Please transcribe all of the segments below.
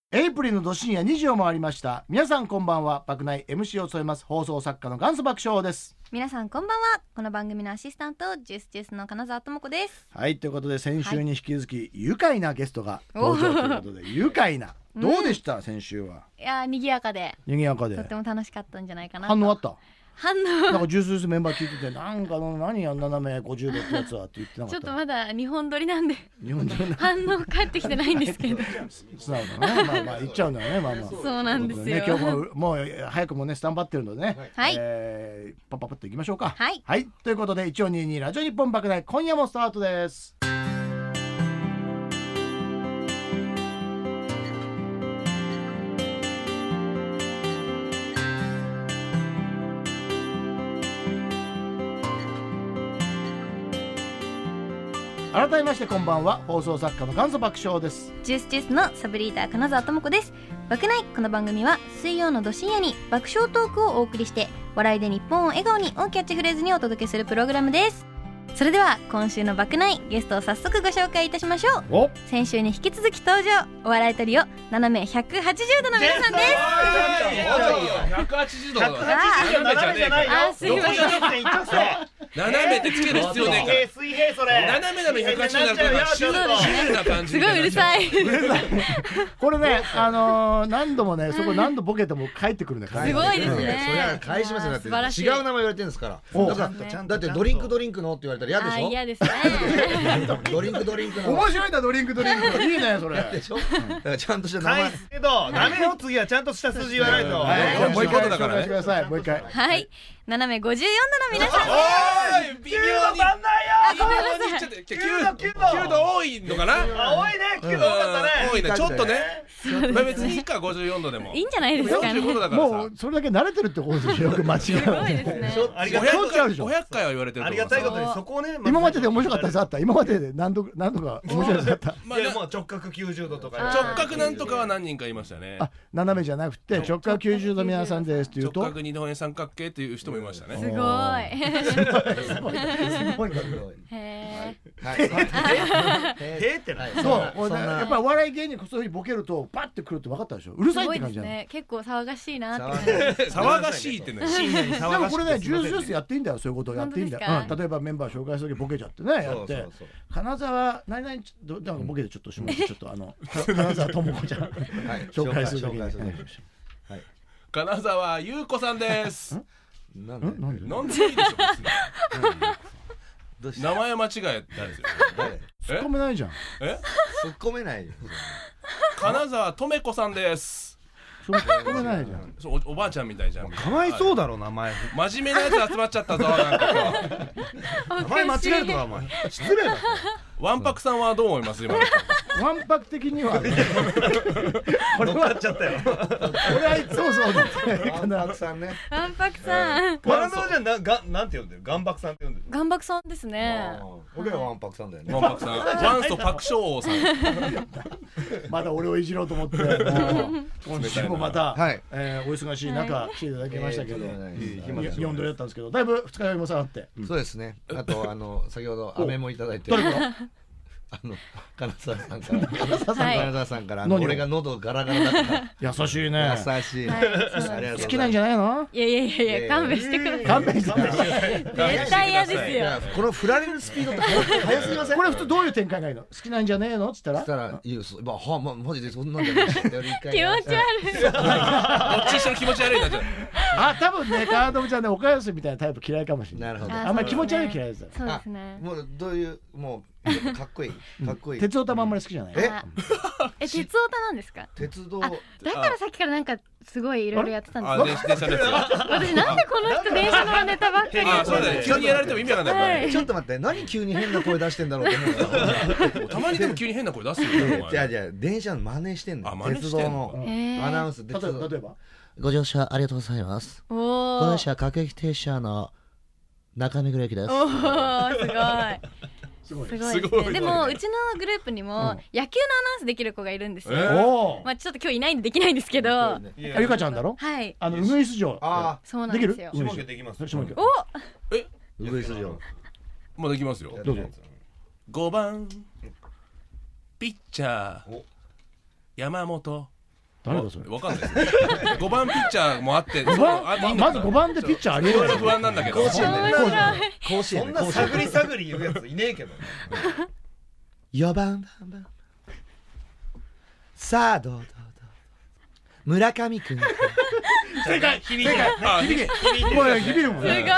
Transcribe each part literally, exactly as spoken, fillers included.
エイプリルのど深夜にじを回りました。皆さんこんばんは。爆内 エムシー を務めます放送作家の元祖爆笑です。 皆さんこんばんは。この番組のアシスタントジュースジュースの金沢智子です。 はい、ということで先週に引き続き、はい、愉快なゲストが登場ということで愉快などうでした、うん、先週は。 いや賑やかで賑やかでとっても楽しかったんじゃないかなと。 反応あった？ 反応なんかジュースジュースメンバー聞いててなんかの何や斜めごじゅうどってやつはって言ってなかった？ ちょっとまだ日本撮りなんで日本撮り反応返ってきてないんですけど素直だね。まあまあ言っちゃうんだよね。まあまあそうなんですよ、 ね、今日ももう早くもねスタンバってるのでね、 はい、 えー、パッパッパッといきましょうか。 はい、 はい、ということでいちおうにいにラジオ日本爆大今夜もスタートです。改めましてこんばんは。放送作家の元祖爆笑です。 ジュースジュースのサブリーダー金沢智子です。爆内、この番組は水曜のど深夜に爆笑トークをお送りして笑いで日本を笑顔にをキャッチフレーズにお届けするプログラムです。それでは今週の爆内ゲストを早速ご紹介いたしましょう。先週に引き続き登場、お笑いトリオ斜めひゃくはちじゅうどの皆さんです。 ひゃくはちじゅうど斜めじゃないよ。 あ、すいません。 斜めってつける必要ねえから。水平それ。斜めなのひゃくはちじゅうどだからシュールな感じ。 すごいうるさい。 これね、あの何度もね、そこ何度ボケても帰ってくるね。 すごいですね。 それは返しますよ。だって違う名前言われてるんですから。だからだってドリンクドリンクのって言われたら嫌でしょ。 嫌ですね。 ドリンクドリンクの。 面白いなドリンクドリンク。いいねそれ。 でしょ。だからちゃんとした名前。 返すけどダメよ。次はちゃんとした数字言わないと。 もう一回だからね。もう一回。 はい。斜めごじゅうよんどの皆さんです。 微妙に足んないよ。微妙にちょっときゅうど多いのかな。多いね。きゅうど多かったね。多いね。ちょっとね。別にいいかごじゅうよんどでも。 いいんじゃないですかね。 もうそれだけ慣れてるってことでしょ。よく間違う。 すごいですね。 ごひゃっかいは言われてる。ありがたいことにそこをね。 今までで面白かったやつあった。今までで何度何度か面白いやつあった。 まあもう直角きゅうじゅうどとか。直角なんとかは何人かいましたね。 あ、斜めじゃなくて直角きゅうじゅうど皆さんですっていうと。 直角二等辺三角形っていう人もいましたね。 すごい。 すごい。すごい。 へえ。へえってない。 そう。やっぱり笑い芸人こそボケるとパッてくるって分かったでしょ。うるさいって感じじゃない。 結構騒がしいなって。 騒がしいってね。 でもこれねジュースジュースやっていいんだよ。そういうことやっていいんだよ。例えばメンバー紹介する時ボケちゃってねやって。金沢何々どなんかボケでちょっとしまってちょっとあの金沢智子ちゃん紹介する時に。 金沢優子さんです。 なんでなんでいいでしょ別に。名前間違えたんですよ。 突っ込めないじゃん。 え？ 突っ込めないよ。 金沢とめこさんです。 突っ込めないじゃん。 そう お, おばあちゃんみたいじゃん。 かわいそうだろ名前。 真面目なやつ集まっちゃったぞなんか名前間違えるとかお前失礼だ。 わんぱくさんはどう思います今？ わんぱく的にはこれはっちゃったよ。 俺はいつもそうだ。 わんぱくさんね。 わんぱくさん。 金沢じゃながなんて呼んでる？がんぱくさんって呼んでる。 がんぱくさんですね。 俺はわんぱくさんだよね。 わんぱくさん。元祖パクショーさん。 まだ俺をいじろうと思って今週もまたお忙しい中来ていただきましたけどよんどだったんですけどだいぶ二日酔いも下がって。 そうですね。あとあの先ほど飴もいただいて。あの金沢さんから金沢さんから俺が喉ガラガラだから優しいね。 優しい。 好きなんじゃないの？ いやいやいやいや勘弁してください。 勘弁してください。 絶対嫌ですよ。 この振られるスピードって速すぎません？ これ普通どういう展開がいいの？好きなんじゃねえのっつったら？ したらいいよ。まあはまマジでそんなんじゃない。気持ち悪い。 気持ち悪い。 どっちにしても気持ち悪いなじゃあ、多分ね川友ちゃんね岡安みたいなタイプ嫌いかもしれない。 なるほど。 あんまり気持ち悪い嫌いです。 そうですね。 もうどういうもうかっこいいかっこいい。 鉄オタもあんまり好きじゃない。 ええ鉄オタなんですか？ 鉄道。 だからさっきからなんかすごいいろいろやってたんですよ。 電車ですよ。 私なんでこの人電車のネタばっかり。 あ、そうだね。急にやられても意味わかんない。 ちょっと待って、何急に変な声出してんだろうと思う。 たまにでも急に変な声出すよ。 じゃあじゃあ電車の真似してんの。鉄道のアナウンス。例えばご乗車ありがとうございます。この車各駅停車の中目黒駅です。 おお、すごい。 すごい。 すごいですね。でもうちのグループにも野球のアナウンスできる子がいるんですよ。まあちょっと今日いないんでできないんですけど。 ゆかちゃんだろ？ はい。 あのウグイス嬢。 あ、 そうなんですよ。 下毛できます。 お、 え、 ウグイス嬢。 まあできますよ。 どうぞ。 ごばんピッチャー山本誰だそれ。 わかんないです。ごばんピッチャーもあって、 まずごばんでピッチャーありえない。 不安なんだけど。 甲子園ね。 甲子園。 そんな探り探り言うやついねえけど。 よばんさあどうどうどう村上くん。 正解。 響いて。あ、響いて。もう響いるもんね。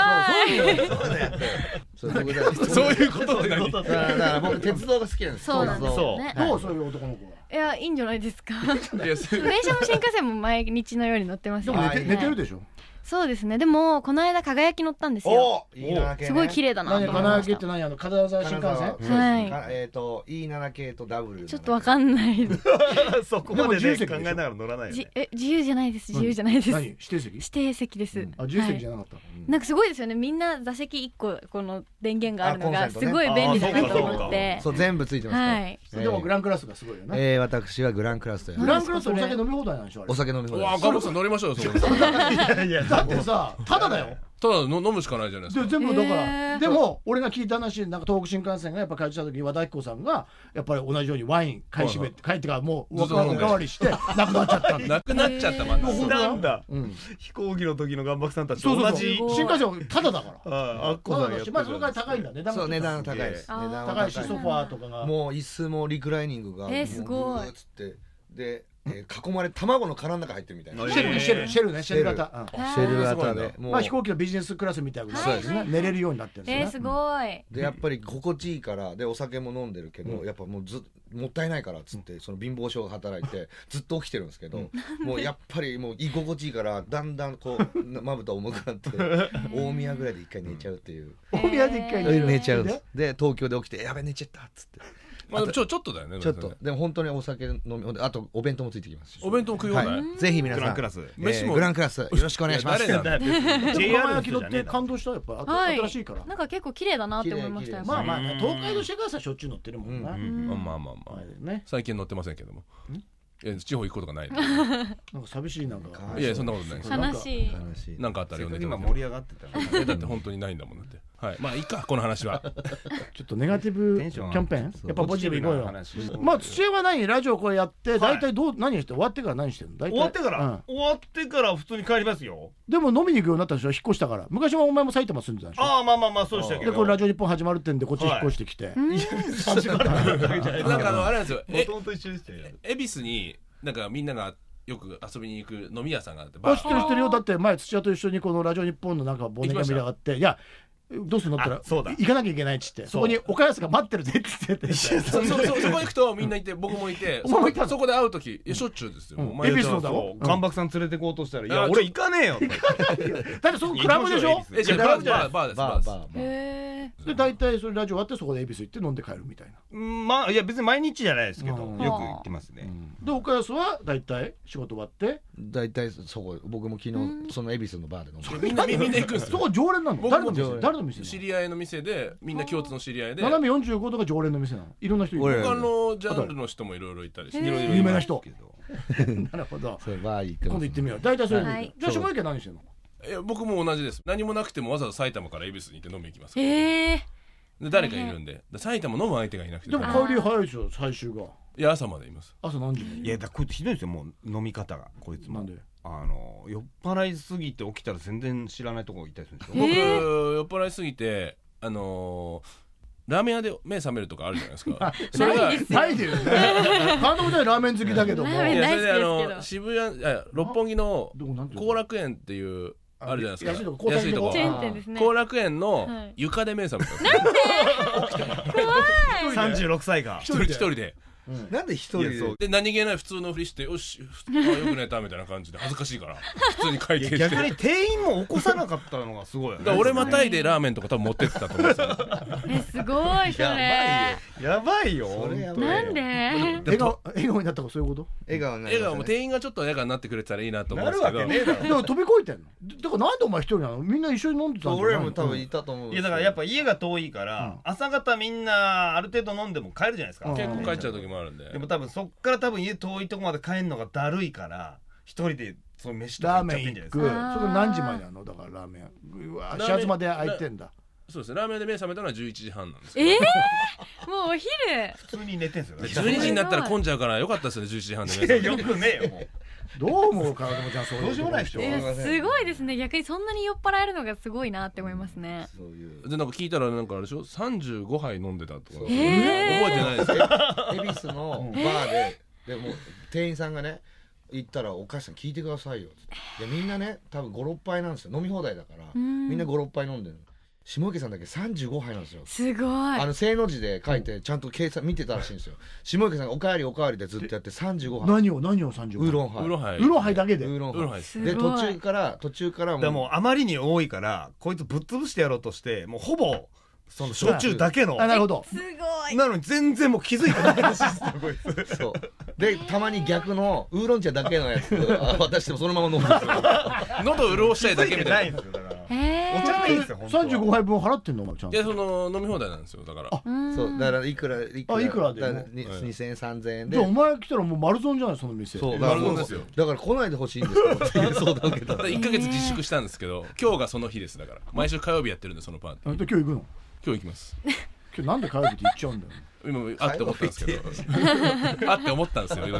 すごい。そういうことで何？ だから僕鉄道が好きなんです。 そうなんですよね。 どうそういう男の子は。 いや、いいんじゃないですか。電車も新幹線も毎日のように乗ってますよ。 でも寝てるでしょ。 そうですね。でもこの間輝き乗ったんですよ。すごい綺麗だなと思いました。 輝きって何？あの金沢新幹線？ はい。 えっと イーセブン 系とダブル。 ちょっとわかんない。 そこまで考えながら乗らない。 え、自由じゃないです。自由じゃないです。 何？指定席？ 指定席です。 あ、自由席じゃなかった。 なんかすごいですよね。みんな座席いっここの電源があるのがすごい便利だなと思って。 そう全部ついてます。 はい。 でもグランクラスがすごいよね。 ええ、私はグランクラスという。 グランクラスお酒飲み放題なんでしょ。 お酒飲み放題。 わあ、ガボさん乗りましょうよ。そこ。 いやいや、だってさ、ただだよ。 ただの飲むしかないじゃないですか。 全部だからでも俺が聞いた話、なんか東北新幹線がやっぱ帰ってきた時に和田アキ子さんがやっぱり同じようにワイン買い占めて帰ってからもうおかわりしてなくなっちゃったんだ。 なくなっちゃったまた。 なんだ。飛行機の時の岩幕さんたちと同じ。 新幹線ただだから。 ああ、こそや。 まあそれから高いんだね。 そう値段高いです。値段高いしソファーとかがもう椅子もリクライニングがえすごい。 つってで。えー、囲まれ卵の殻の中入ってるみたいな。 シェルねシェルシェルねシェル型。 シェル型で、 まあ飛行機のビジネスクラスみたいなそうですね。寝れるようになってるんですね。 えー、すごい。 でやっぱり心地いいからでお酒も飲んでるけど、やっぱもうずもったいないからっつってその貧乏症が働いてずっと起きてるんですけど、もうやっぱりもう居心地いいからだんだんこうまぶた重くなって大宮ぐらいで一回寝ちゃうっていう。 大宮で一回寝ちゃう。で東京で起きてやべ寝ちゃったっつって。 まあちょちょっとだよね。 ちょっとでも本当にお酒飲みあとお弁当もついてきます。 お弁当食い放題。 ぜひ皆さんグランクラス飯もグランクラスよろしくお願いします。 ジェイアール 焼き乗って感動したやっぱ新しいから。 なんか結構綺麗だなって思いましたよ。 まあまあ東海道新幹線しょっちゅう乗ってるもんな。 まあまあまあね。最近乗ってませんけども。地方行くことがない。なんか寂しいなんか。 いやそんなことない。 悲しい。 なんかあったら呼んでて。 今盛り上がってた。 だって本当にないんだもんだって。はい。まあいいかこの話は。 ちょっとネガティブキャンペーン。やっぱポジティブいこうよ。まあ土屋は何ラジオこれやって大体どう何して終わってから何してんの？ 終わってから終わってから普通に帰りますよ。 でも飲みに行くようになったでしょ引っ越したから。昔はお前も埼玉住んでたでしょ。 ああまあまあまあそうでしたけど。 でこれラジオ日本始まるってんでこっち引っ越してきて。 なんかあのあれなんですよ。 もともと一緒でしたよ。 恵比寿になんかみんながよく遊びに行く飲み屋さんがあって。 あ知ってる知ってるよ。だって前土屋と一緒にこのラジオ日本のなんか忘年会見たがっていや。どうするのって言ったら行かなきゃいけないっつってそこに岡安が待ってるぜっつってそこ行くとみんないて僕もいてそこで会う時しょっちゅうですよ。 恵比寿のだろ関白さん連れてこうとしたらいや俺行かねえよだってそこクラブでしょ。 えじゃバーバーバーですバーです。 へえ。で大体それラジオ終わってそこで恵比寿行って飲んで帰るみたいな。 まあいや別に毎日じゃないですけどよく行ってますね。 で岡安は大体仕事終わって大体そこ僕も昨日その恵比寿のバーで飲んでみんなみんな行くんですよ。 そこ常連なの？誰の店？誰の店？ 知り合いの店でみんな共通の知り合いで斜めよんじゅうごどが常連の店なの。いろんな人いる。 他のジャンルの人もいろいろいたりして有名な人。なるほど。 それバー行って今度行ってみよう。大体それでじゃあ下池何してんの？ え僕も同じです。何もなくてもわざわざ埼玉から恵比寿に行って飲み行きます。 へえ。 で誰かいるんで埼玉飲む相手がいなくて。 でも帰り早いでしょ最終が。 いや朝までいます。 朝何時に？ いやだこいつひどいですよもう飲み方がこいつも。 なんで？ あの酔っ払いすぎて起きたら全然知らないところ行ったりするんですよ。 僕酔っ払いすぎてあのラーメン屋で目覚めるとかあるじゃないですか。 それがないですよね。監督はラーメン好きだけども。 いやそれであの渋谷六本木の後楽園っていうあるじゃないですか。安いとこ。 安いとこ。チェーン店ですね。 後楽園の床で目覚めたんですよ。なんで？怖い。 さんじゅうろくさいが一人一人で。 なんで一人で何気ない普通のふりしてよしよく寝たみたいな感じで恥ずかしいから普通に会計して逆に店員も起こさなかったのがすごいよね。 俺またいでラーメンとか多分持ってってたと思うんですよ。 えすごいそれやばいよ。 なんで笑顔笑顔になったかそういうこと？ 笑顔にな笑顔も店員がちょっと笑顔になってくれたらいいなと思うんですけど。 なるわけねえだろ。 でも飛び越えてんの。だからなんでお前一人なの？みんな一緒に飲んでたんじゃない？ 俺も多分いたと思う。 いやだからやっぱ家が遠いから朝方みんなある程度飲んでも帰るじゃないですか。 結構帰っちゃう時もあるんで。 でも多分そっから多分家遠いとこまで帰るのがだるいから一人でその飯とか行っちゃってんじゃないですか。 それ何時までなの？だからラーメンうわ始発まで空いてんだ。 そうですね、ラーメンで目覚めたのはじゅういちじはんなんですけど。 えー、もうお昼普通に寝てんすよね。 じゅうにじになったら混んじゃうからよかったですね、じゅういちじはんで目覚めて。 よくねえよもう。 どう思うかな、でもじゃあそういう。どうしようもない人。 すごいですね。逆にそんなに酔っ払えるのがすごいなって思いますね。 そういうでなんか聞いたらなんかあれでしょ、さんじゅうごはい飲んでたとか。覚ええてないですけど。 恵比寿のバーででも店員さんがね行ったら、お母さん聞いてくださいよって。いやみんなね多分ごろっぱいなんですよ、飲み放題だからみんなごろっぱい飲んでる。下池さんだけさんじゅうごはいなんですよ。 すごい。 あの正の字で書いてちゃんと計算見てたらしいんですよ。下池さんがおかわりおかわりでずっとやってさんじゅうごはい。 何を何をさんじゅうごはい。 ウーロンハイ。 ウーロンハイ。 ウーロンハイだけで。 ウーロンハイすごい。 で途中から途中からでもあまりに多いからこいつぶっ潰してやろうとしてもうほぼその焼酎だけの。 あ、なるほど。 すごい。 なのに全然もう気づいてないらしいですよこいつ。 そうでたまに逆のウーロン茶だけのやつ渡してもそのまま飲むんですよ。 喉潤したいだけみたいな。 気づいてないんですよだから。 えー、 お茶でいいんですよ本当は。 さんじゅうごはいぶん払ってんのお前ちゃんと。 いやその飲み放題なんですよだから。 そうだからいくらいくらあいくらでだからににせんえんさんぜんえんで。 でお前来たらもう丸損じゃないその店。 そう丸損ですよ。 だから来ないでほしいんですけどっていう相談を受けた。 いっかげつ自粛したんですけど、今日がその日です。だから毎週火曜日やってるんでそのパーティー。 今日行くの？ 今日行きます。 今日なんで火曜日って言っちゃうんだよ。 今あって思ったんですけどあって思ったんですよ。じゃ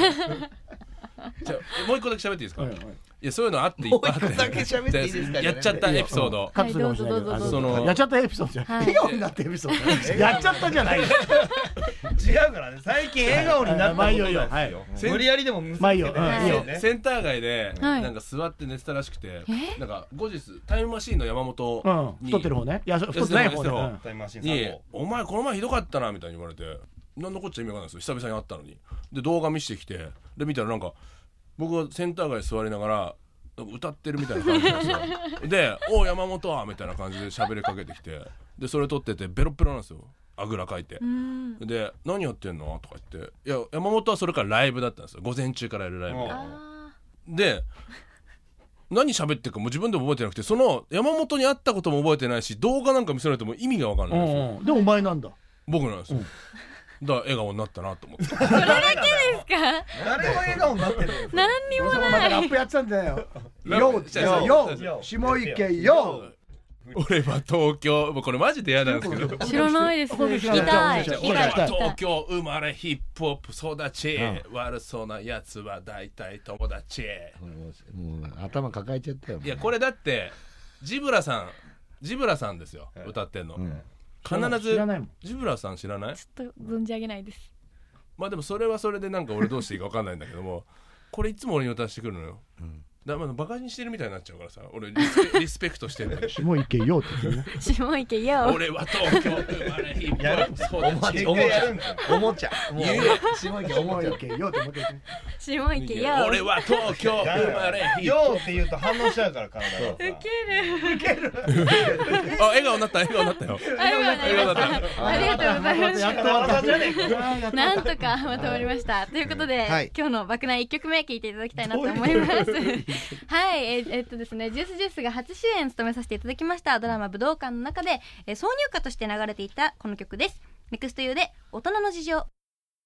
あもう一個だけ喋っていいですか？はいはい、いやそういうのあっていっぱいあって。 もう一個だけ喋っていいですか？ やっちゃったエピソード。 カットするかもしれないけど、 はいどうぞどうぞどうぞやっちゃったエピソードじゃん。笑顔になってエピソード。やっちゃったじゃないよ。 違うからね最近笑顔になったことなんですよ。無理やりでも結びつけてないよね。 センター街ではいなんか座って寝てたらしくて、なんか後日タイムマシーンの山本うん、 に太ってる方ね。いや太ってない方ね。うんタイムマシンさんにも 「お前この前ひどかったな」みたいに言われて、何のこっちゃ意味わかんないですよ。久々に会ったのに。で動画見せてきて、で見たらなんか僕がセンター街座りながら歌ってるみたいな感じなんですよ。で「おう山本は」みたいな感じで喋りかけてきて、でそれ撮っててベロッベロなんですよ、あぐらかいて。で「何やってんの?」とか言って、いや山本はそれからライブだったんですよ、午前中からやるライブで。何喋ってるかも自分でも覚えてなくて、その山本に会ったことも覚えてないし、動画なんか見せられても意味が分かんないんですよ。 うんうん、でもお前なんだ。 僕なんですよ、だから笑顔になったなと思って。 それだけですか？ 誰も笑顔になってる。 何にもまない。 たラップやってたんだよ。 ラッよプじゃあよよ下池よ。 俺は東京、もうこれマジで嫌なんですけど。 知らないです。 これ聞き知らないたい。聞き俺たい。 は東京生まれヒップホップ育ち、悪そうなやつは大体友達。 もう頭抱えちゃったよ。 いやこれだってジブラさんジブラさんですよ、歌ってんの。必ず知らないもん。 ジブラさん知らない？ ちょっと存じ上げないです。 まあでもそれはそれでなんか俺どうしていいか分かんないんだけども、これいつも俺に歌してくるのよ。だからバカにしてるみたいになっちゃうからさ、俺リスペリスペクトしてるんだけど。 下池よって言ってね。 下池よ。 俺は東京生まれヒップホップ育ち。 おもちゃおもちゃもう言え下池おもちゃ。 下池よってもう一回言って。 下池よ。 俺は東京生まれヒップホッよーって言うと反応しちゃうから体がさ。 ウケる。 プ。あ笑顔になった笑顔になったよ。 ありがとうございます。ありがとうございます。 やっと終わった。 なんとかまとまりましたということで、 はい今日の爆弾いっきょくめ聴いていただきたいなと思いますはいえーえーっとですねジュースジュースが初主演務めさせていただきましたドラマ武道館の中で、えー挿入歌として流れていたこの曲です。ネクストユーで大人の事情。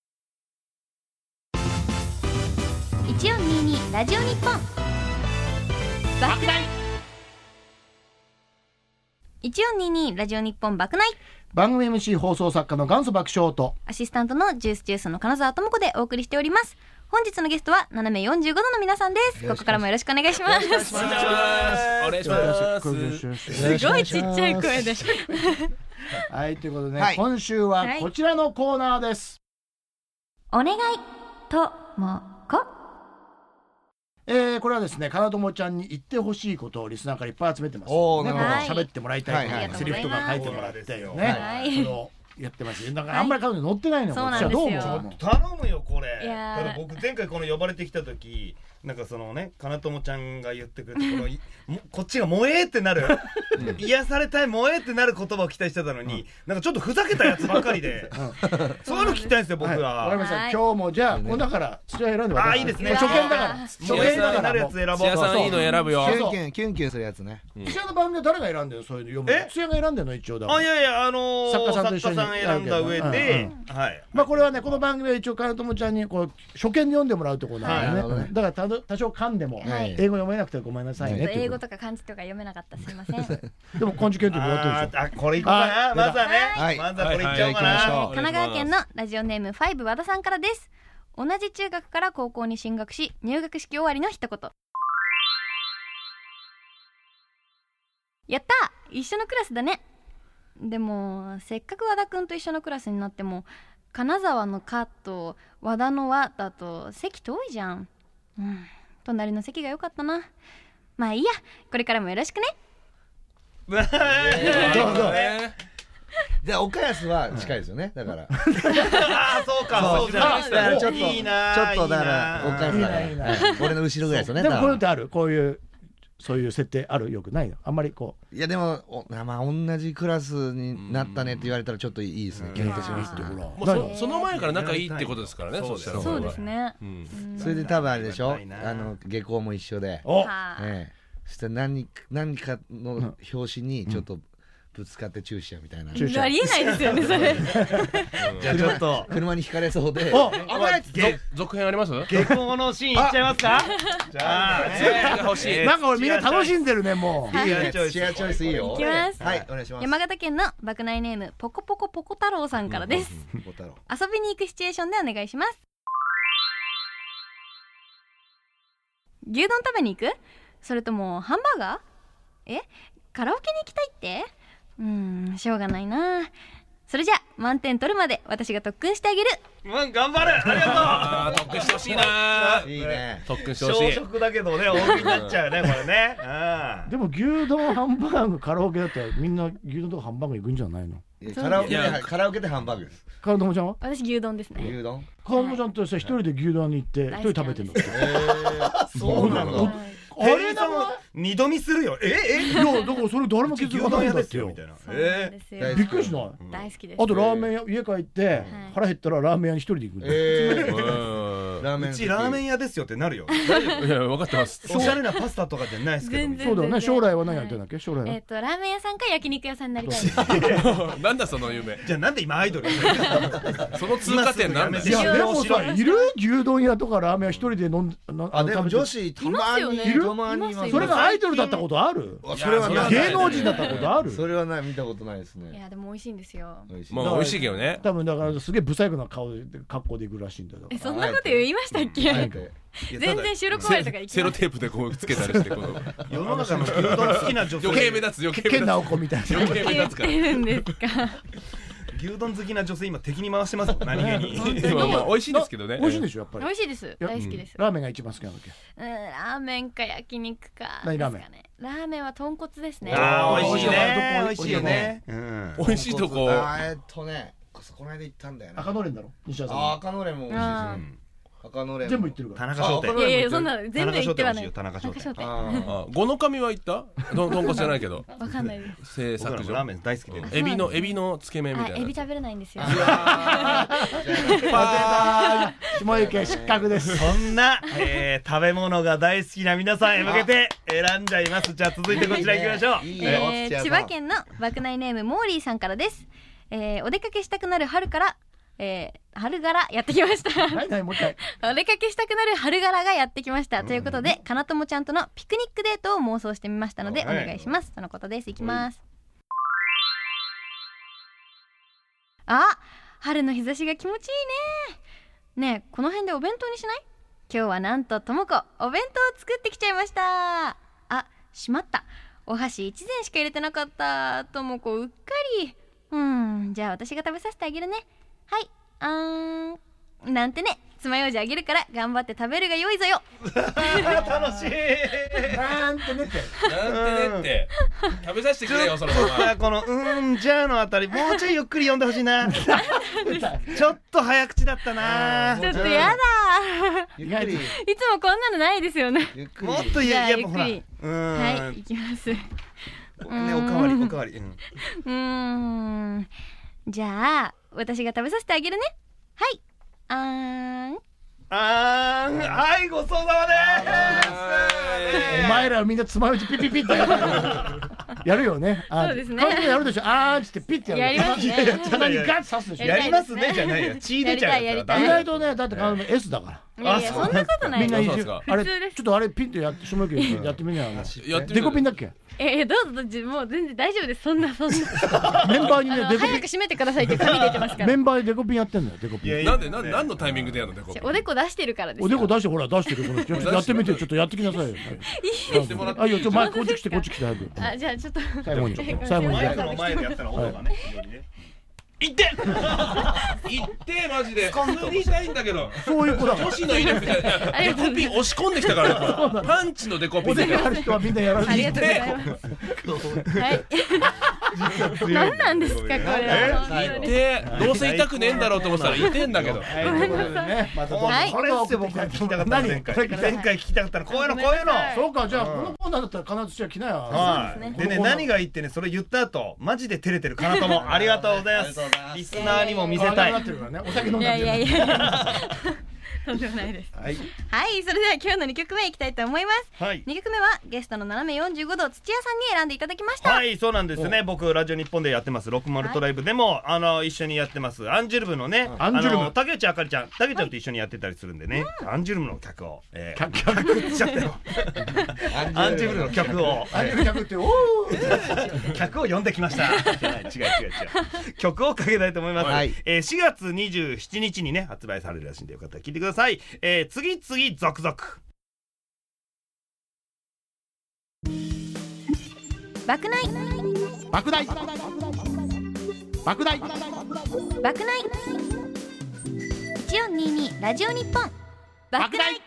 いちよんににラジオ日本爆弾いちよんににラジオ日本爆弾番組 エムシー 放送作家の元祖爆笑とアシスタントのジュースジュースの金沢智子でお送りしております。本日のゲストは斜めよんじゅうごどの皆さんです。ここからもよろしくお願いします。 お願いします。お願いします。 すごいちっちゃい声ではいということでね、 はい今週はこちらのコーナーです。 お願いともこ。 えー、これはですね、金友ちゃんに言ってほしいことをリスナーからいっぱい集めてますおーね。 なるほど喋ってもらいたいこと、 はいはいセリフとか書いてもらってね、 はいそれをやってますよ。だからあんまり彼女乗ってないのよ。 そうなんこっちはですよどう思う？ 頼むよこれ。 いやーだから僕前回この呼ばれてきた時なんかそのね金友ちゃんが言ってくれてこのいもこっちが萌えってなる癒されたい萌えってなる言葉を期待してたのに、なんかちょっとふざけたやつばっかりでそういうの聞きたいんですよ僕はい、わかりは。 ました。 はい今日もじゃあこの中からそれ選んであーいいですね初見だから。初初見見だかなるやらもう。 つ選ぼう。 土屋さんいいの選ぶよ。 キュンキュンキュンキュンするやつね。 土屋の番組は誰が選んでるの？そういうの読むの。 え土屋が選んでるの一応だから。 あいやいやあのー、 作家さんと一緒に作ん選んだ上で、はい。 まあこれはねこの番組は一応金友ちゃんにこう初見で読んでもらうところなんでね。だから多少噛んでも英語読めなくてごめんなさいね。 英語とか漢字とか読めなかったすいません。 でも漢字検定もやってるでしょ。 あ、これいこうかな。まずはね、まずはこれいっちゃおうかな。 神奈川県のラジオネームファイブ和田さんからです。同じ中学から高校に進学し入学式終わりの一言。やった一緒のクラスだね。でもせっかく和田くんと一緒のクラスになっても金沢の「か」と和田の「わ」だと席遠いじゃん、うん、隣の席が良かったな。まあいいや、これからもよろしくね。 どうぞ。じゃあ岡安は近いですよね。だからああそうか、そうだからちょっといいな、ちょっとだから岡安だから俺の後ろぐらいですよね。 でもこういうのってある、こういうそういう設定ある？よくないの？あんまりこう。いやでもまあ同じクラスになったねって言われたらちょっといいですね。キュンとしますね。 もう そ, その前から仲いいってことですからね。そうしたらそうですね、 うん、 それで多分あれでしょ、あの下校も一緒で、 お、 ええ、そして何何かの拍子にちょっとぶつかってチューしちゃうみたいな、 うん、ありえないですよねそれじゃあちょっと車にひかれそうで、 お、危ない。 続編あります？ 下校のシーンいっちゃいますか？じゃあね、 欲しい。 なんか俺みんな楽しんでるねもう。 いいよね、チェアチョイスいいよ。 いきます。 はい、お願いします。 山形県の爆内ネームポコポコポコ太郎さんからです。遊びに行くシチュエーションでお願いします。牛丼食べに行く？それともハンバーガー？え？カラオケに行きたいって？うーん、しょうがないな。それじゃ満点取るまで私が特訓してあげる。 うん、頑張る。ありがとう。 特訓してほしいな。 いいね。 特訓してほしい。 小食だけどね、大食いになっちゃうね、これね。 でも牛丼ハンバーグカラオケだったらみんな牛丼とかハンバーグ行くんじゃないの？ カラオケでカラオケでハンバーグです。 金友ちゃんは？ 私牛丼ですね。 牛丼。 金友ちゃんってさ一人で牛丼に行って一人食べてんのって。 そうなの。あれだも二度見するよ。ええいやだからそれ誰も気づかないんだってよ。 ええびっくりしない？ 大好きです。 あとラーメン屋家帰って腹減ったらラーメン屋に一人で行くんだよ。 うちラーメン屋ですよってなるよ。 いや分かってます。 おしゃれなパスタとかじゃないですけど。 そうだよね。将来は何やってんだっけ？将来はえっとラーメン屋さんか焼肉屋さんになりたいです。 なんだその夢。 じゃあなんで今アイドル？ その通過点なんだ。 いやでもさいる？牛丼屋とかラーメン屋一人で飲んあでも女子たまにいる。たまにそれがアイドルだったことある？ それは芸能人だったことある？ それはない、見たことないですね。 いやでも美味しいんですよ。 まあ美味しいけどね。 多分だからすげえブサイクな顔で格好で行くらしいんだよ。 えそんなこと言いましたっけ？全然収録前とか行きます。 セロテープでこうつけたりしてこの世の中の牛丼好きな女性余計目立つ余計目立つ。 健直子みたいな。 余計目立つから。 言ってるんですか？ 牛丼好きな女性今敵に回してますもん。何気に。 まあまあ美味しいですけどね。 美味しいでしょやっぱり。 美味しいです。大好きです。 ラーメンが一番好きなんだっけ？ うん、ラーメンか焼肉か。 何ラーメン？ ラーメンは豚骨ですね。 ああ美味しいね。美味しいよね。 美味しいとこ。 えっとね、この間行ったんだよね。 赤のれんだろ？西田さん。 あ赤のれんも美味しいです。赤のれん全部行ってるから。 田中商店。 いやいやそんな全部行ってはない。 田中商店。 あ五の神は行った？豚骨じゃないけど。 わかんないです。製作所。 ラーメン大好きで。 エビのエビのつけ麺みたいな。 エビ食べれないんですよ。 下池失格です。 そんな食べ物が大好きな皆さんへ向けて選んじゃいます。じゃあ続いてこちら行きましょう。 千葉県の爆内ネームモーリーさんからです。お出かけしたくなる春からえー、春柄やってきました。 はいはいもう一回。 お出かけしたくなる春柄がやってきました、うん、ということでかなともちゃんとのピクニックデートを妄想してみましたのでお願いします。そのことです。いきます。あ、春の日差しが気持ちいいね。ねえこの辺でお弁当にしない？今日はなんとともこお弁当を作ってきちゃいました。あ、しまった。お箸一膳しか入れてなかった。ともこうっかり。うんじゃあ私が食べさせてあげるね。はい、あーんなんてね、爪楊枝あげるから頑張って食べるが良いぞよ。 楽しい。 なんてねってなんてねって食べさせてくれよそのまま。 このうーんじゃあのあたりもうちょいゆっくり読んでほしいな。ちょっと早口だったな。 ちょっとやだ。 ゆっくり。 いつもこんなのないですよね。 もっとやっぱほら。はい行きます。 ねおかわりおかわり。 うーんじゃあ私が食べさせてあげるね。はい、あーんあーんはいごちそうさまです。 お前らはみんなつまようじピピピってやってる。 やるよね。 そうですね。 やるでしょ。あーっつってピッてやる。 やりますね。 鼻にガッと刺すでしょ。 やりますねじゃないよ。血出ちゃうやつだ。 意外とねだって彼女 エス だから。 いやいやそんなことない。 みんないいですか。 あれちょっとあれピンってやって下向きやってみなよ。デコピンだっけ？ えー、どうぞどうぞもう全然大丈夫です。そんなそんなメンバーにねデコピン早く閉めてくださいって紙出てますから。 メンバーでデコピンやってんのよ。デコピンなんでなん何のタイミングでやるのデコピン？ おでこ出してるからですよ。 おでこ出してほら出してるこの人やってみてちょっとやってきなさいよ。あいやちょ前こっち来てこっち来て早く。 あじゃあちょっと最後に最後にマイクの前でやったら音がね。 いっていってマジで普通にしたいんだけどそういう子だから星野入れみたいなデコピン押し込んできたからねパンチのデコピンでおでこある人はみんなやられてありがとうございますはい何なんですかこれは。 でどうせ痛くねえんだろうと思ったら痛えんだけど。 はいこれって僕は聞きたかった前回前回聞きたかったのこういうのこういうの。 そうかじゃあこのコーナーだったら必ずしは来なよ。 はいでね何がいいってねそれ言った後マジで照れてるかなともありがとうございます。リスナーにも見せたい。 お酒飲んでいやいやいやとんでもないです。 はい、 はい、それでは今日のにきょくめいきたいと思います。 はい、 にきょくめはゲストの斜めよんじゅうごど土屋さんに選んでいただきました。 はい、そうなんですね。僕ラジオ日本でやってますろくまるトライブでも、はい、あの一緒にやってますアンジュルムのね、 アンジュルム竹内あかりちゃん竹ちゃんと一緒にやってたりするんでね、はい、アンジュルムの客を、えー、 客客しちゃったよアンジュルムの客をアンジュルム客っておー客を呼んできました違う違う違う曲をかけたいと思います、はい、えー、しがつにじゅうしちにちにね発売されるらしいんでよかったら聴いてください。えー、次々続々 爆内爆内爆内爆内いちよんにーにラジオ日本爆内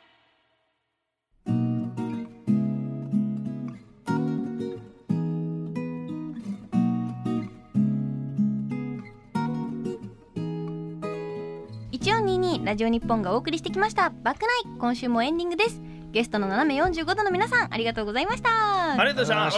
いちよんにーにラジオ日本がお送りしてきました爆内。今週もエンディングです。ゲストの斜めよんじゅうごどの皆さんありがとうございました。 ありがとうございました。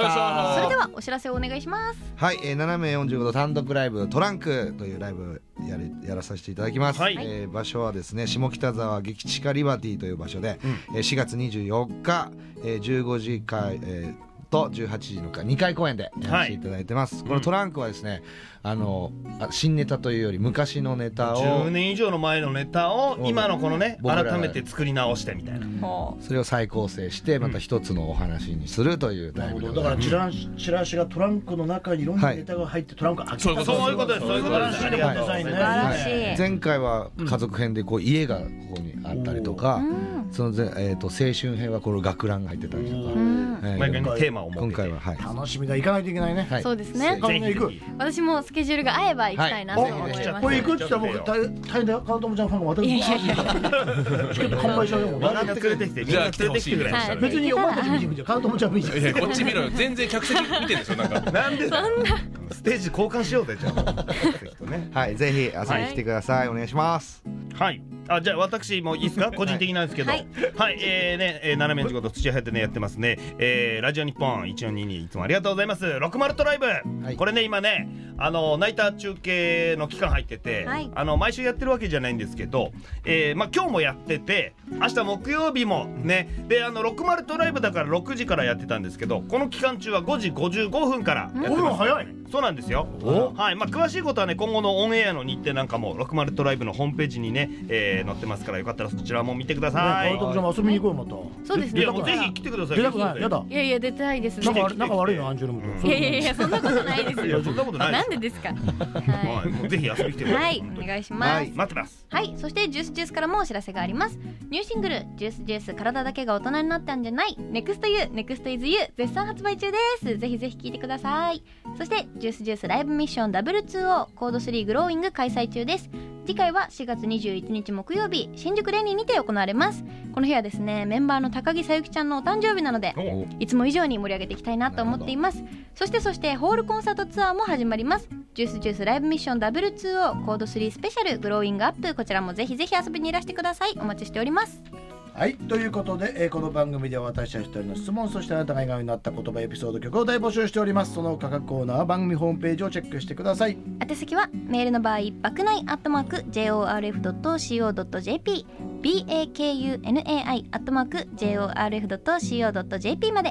それではお知らせをお願いします。 はい、えー、斜めよんじゅうごど単独ライブトランクというライブやりやらさせていただきます、はい、えー、場所はですね下北沢激地下リバティという場所で、うん、えー、しがつにじゅうよっか、えー、じゅうごじかい、えーとじゅうはちじのかにかい公演でやらせていただいてます、はい、このトランクはですね、うん、あの新ネタというより昔のネタをじゅうねん以上の前のネタを今のこのね改めて作り直してみたいな、うん、 それを再構成してまた一つのお話にするというライブでございます。 だからチラチラシがトランクの中にいろんなネタが入って、はい、トランク開けたそういうことですそういうことです。 ありがとうございます。素晴らしい。 前回は家族編でこう家がここにあったりとか、そのぜ、えー、と青春編はこの学ランが入ってたりとか、 毎回のテーマを設けて今回は、はい、 楽しみだ。行かないといけないね、 はい、そうですね。 行く私もスケジュールが合えば行きたいなと思います、はい、 これ行くって言ったら僕大変だよ。カウントもちゃんファンがまたチケット完売しちゃうよ。 笑ってくれてきてじゃあ来てほしいぐらい。 別にお前たち見てみてカウントもちゃん見て。 いやこっち見ろよ。全然客席見てるんですよ。なんかなんでそんなステージ交換しようぜじゃあはい、ぜひ遊びに来てください、はい、お願いします。 はい、あじゃあ私もいいですか個人的なんですけど、はい、はい、えー、ね、えー、斜めよんじゅうごど土屋でねやってますね、えー、ラジオ日本いちよんにーにいつもありがとうございます。ろくまるトライブ、はい、これね今ねあのナイター中継の期間入ってて、はい、あの毎週やってるわけじゃないんですけど、えーまあ、今日もやってて明日木曜日もねであのろくまるトライブだからろくじからやってたんですけどこの期間中はごじごじゅうごふんからやってます。ごふん早い。そうなんですよ。はい、まあ、詳しいことはね今後のオンエアの日程なんかもろくまるトライブのホームページにね、えー、載ってますからよかったらそちらも見てください。 ね、ちゃんも遊びに行こうよまた。 そうですね。 いやもうぜひ来てください。 出たくない。やだ。 いやいや出たいですね。 仲仲悪いのアンジュルムと。 いやいやいやそんなことないですよ。 いやそんなことない。 なんでですか。 はい。もうぜひ遊びに来てください。 はい、お願いします。はい、 待ってます。 はい、そしてジュースジュースからもお知らせがあります。ニューシングルジュースジュース体だけが大人になったんじゃないネクストユーネクストイズユー絶賛発売中です。ぜひぜひ聴いてください。そしてジュースジュースライブミッションダブルツーオーコードスリーグローイング開催中です。次回はしがつにじゅういちにち木曜日新宿レニーにて行われます。この日はですねメンバーの高木さゆきちゃんのお誕生日なのでいつも以上に盛り上げていきたいなと思っています。そしてそしてホールコンサートツアーも始まります。ジュースジュースライブミッションダブルツーオーコードスリースペシャルグローイングアップこちらもぜひぜひ遊びにいらしてください。お待ちしております。 はい、ということで、えー、この番組では私たち一人の質問そしてあなたが笑顔になった言葉エピソード曲を大募集しております。その価格コーナーは番組ホームページをチェックしてください。 宛先はメールの場合爆内アットマーク ジェイオーアールエフドットシーオードットジェーピー バクナイアットマーク ジェイオーアールエフドットシーオードットジェーピー まで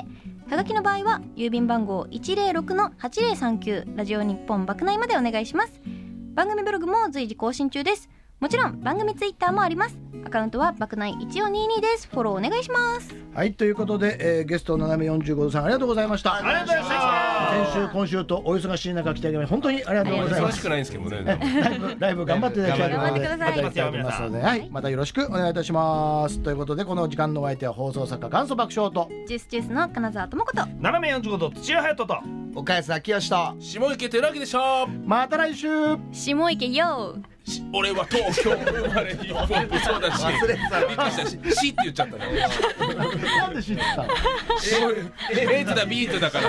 はがきの場合は郵便番号 いちぜろろくのはちぜろさんきゅう ラジオ日本爆内までお願いします。番組ブログも随時更新中です。もちろん番組ツイッターもあります。アカウントは爆内いちよんにーにーです。フォローお願いします。 はい、ということで、えー、ゲスト斜めよんじゅうごどさんありがとうございました。 ありがとうございました。 先週今週とお忙しい中来ていただき本当にありがとうございます。 忙しくないんですけどね。 ライブライブ頑張っていただきたいと思います。 頑張ってください。 またいただきますので、はい、またよろしくお願いいたします。ということでこの時間のお相手は放送作家元祖爆笑とジュースジュースの金沢智子と斜めよんじゅうごど土屋隼人と岡安明義と下池寺木でした。 また来週。 下池よー。 俺は東京生まれ日本そうだし忘れてたびっくりしたしシって言っちゃったね。 なんで知ってたの？ エイトだビートだから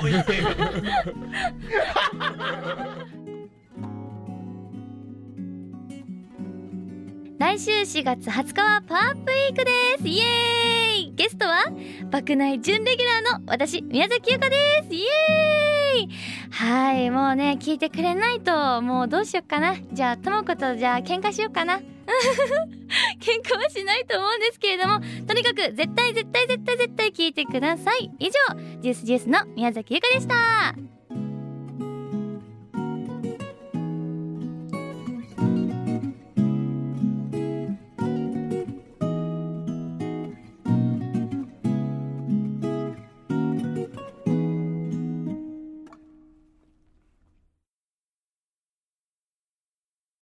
来週しがつはつかはパワーアップウィークです。イエーイ。ゲストは爆内準レギュラーの私宮崎優香です。イエーイ。はい、もうね聞いてくれないともうどうしよっかな。じゃあともことじゃあ喧嘩しようかな。喧嘩はしないと思うんですけれども、とにかく絶対絶対絶対絶対聞いてください。以上ジュースジュースの宮崎優香でした。